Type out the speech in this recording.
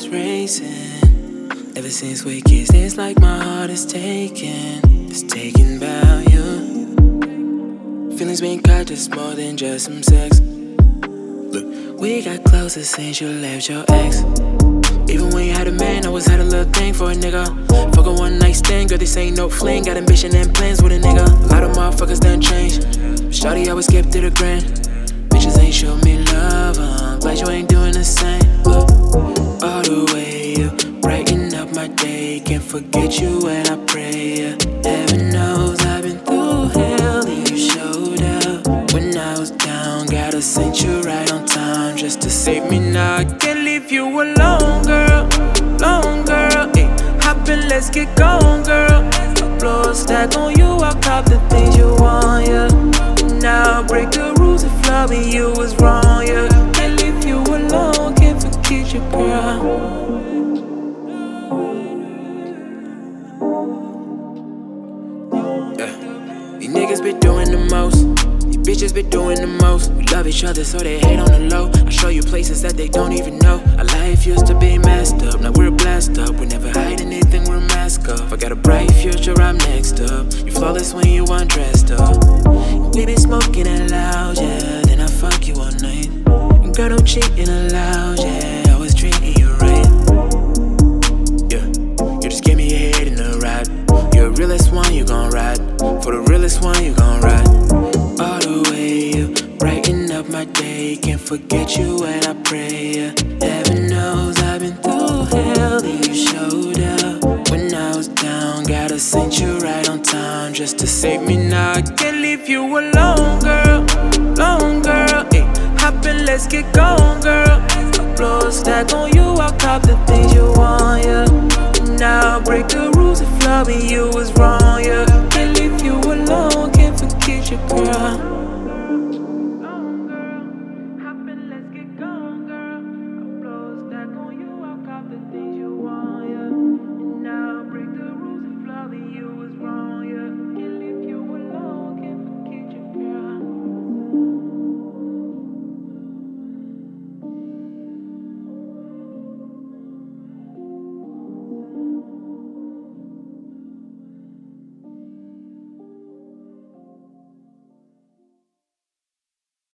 is racing. Ever since we kissed, it's like my heart is taken. It's taken by you. Feelings being caught just more than just some sex. Look, we got closer since you left your ex. Even when you had a man, I always had a little thing for a nigga. Fuck a one night stand, girl, this ain't no fling. Got ambition and plans with a nigga. A lot of motherfuckers done changed. Shawty always kept it a grand. Bitches ain't show me love, I'm glad you ain't doing the same. Look, all the way up, brighten up my day. Can't forget you when I pray. Heaven knows I've been through hell and you showed up. When I was down, gotta send you right on time just to save me now. I can't leave you alone, girl, alone, girl. Ay, hop in, let's get going, girl. I'll blow a stack on you, I'll cop the things you want, yeah. Now I'll break the rules if loving you was wrong, yeah. Can't leave you alone, can't forget you, girl. These niggas be doing the most, these bitches be doing the most. We love each other so they hate on the low. I show you places that they don't even know. Our life used to be messed up, now we're blessed up. We never hide anything, we're masked up. I got a bright future, I'm next up. You flawless when you undressed up. We be smoking it loud, yeah, then I fuck you all night. And girl, don't cheat in a loud, yeah, I was treating you right. Yeah, you just give me your head in the ride. You're the realest one, you gon' ride. For the realest one, you gon' ride. All the way up, brighten up my day. Can't forget you when I pray, yeah. Heaven knows I've been through hell and you showed up. When I was down, gotta send you right on time just to save me now. I can't leave you alone, girl, alone, girl. Ay, hop in, let's get going, girl. I'll blow a stack on you, I'll cop the things you want, yeah. Now I'll break the rules if loving you was wrong, yeah. Can't leave you alone, can't forget you, girl.